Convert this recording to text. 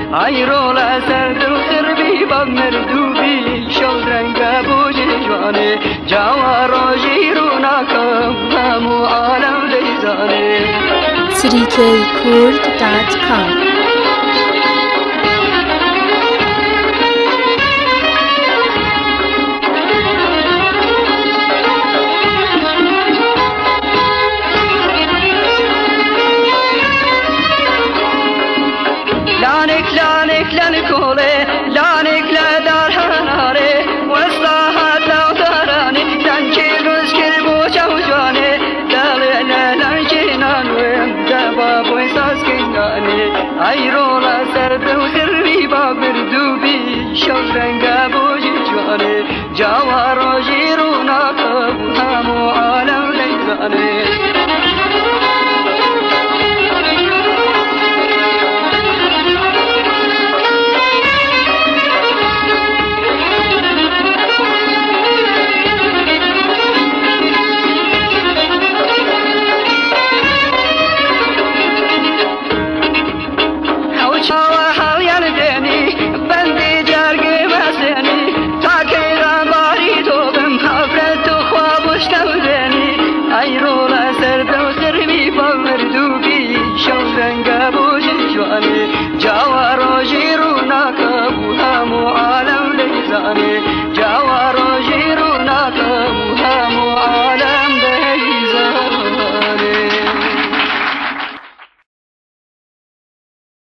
ayrola serdu sirbi bab merdubi şodranga buji jwane jawaro jiruna kamu alam lezane CDKKurd.com lanek kole lanek la dar hanare wasaha ta tarane tanche ruske bo chawjane dale la lanchinan we daba boy saskingane ayrola sardu sirri babir dubi shodrangga boji jwane jawaro